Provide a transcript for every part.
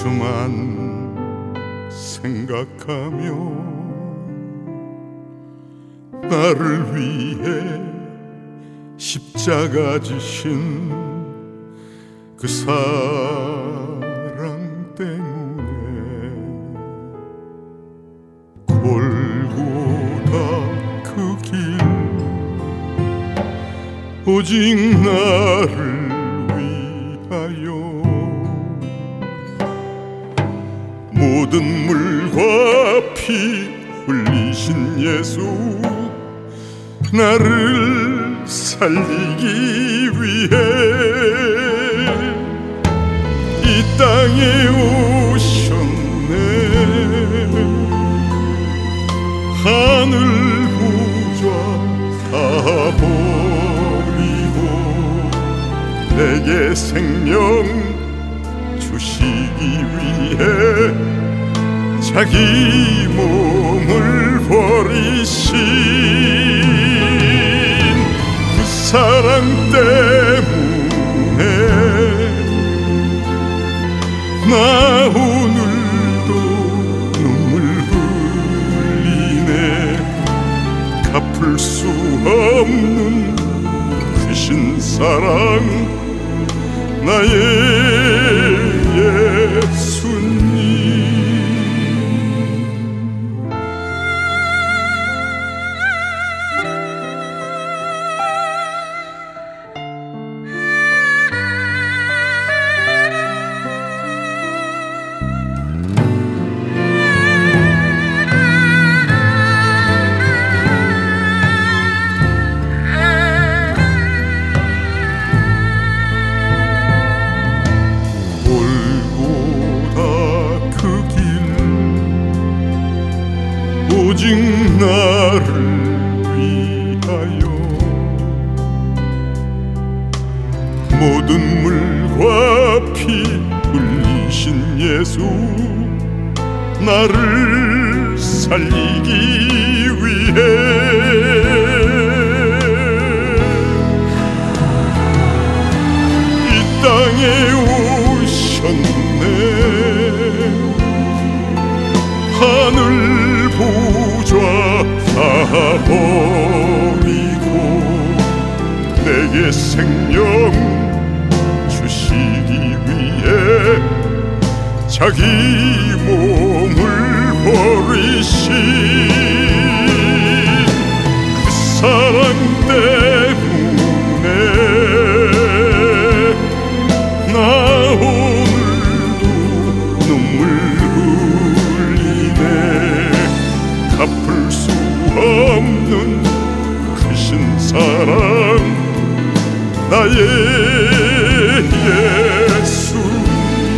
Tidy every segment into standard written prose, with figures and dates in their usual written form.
주만 생각하며 나를 위해 십자가 지신 그 사랑 때문에 골고다 그 길 오직 나를 위하여 모든 물과 피 흘리신 예수 나를 살리기 위해 이 땅에 오셨네. 하늘 보좌 다 버리고 내게 생명 주시기 위해 자기 몸을 버리신 그 사랑 때문에 나 오늘도 눈물 흘리네. 갚을 수 없는 크신 사랑 나의 예수님. 오직 나를 위하여 모든 물과 피 흘리신 예수 나를 살리기 위해 이 땅에 오셨네. 하늘 보좌 다 버리고 내게 생명 주시기 위해 자기 몸을 버리신 그 사랑 때문에 나 오늘도 눈물 갚을 수 없는 크신 사랑 나의 예수님.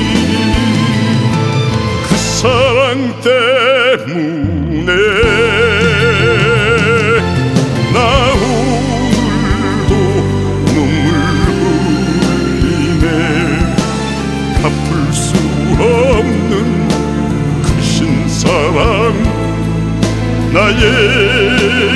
그 사랑 때문에 나 오늘도 눈물 흘리네. 갚을 수 없는 크신 사랑 나의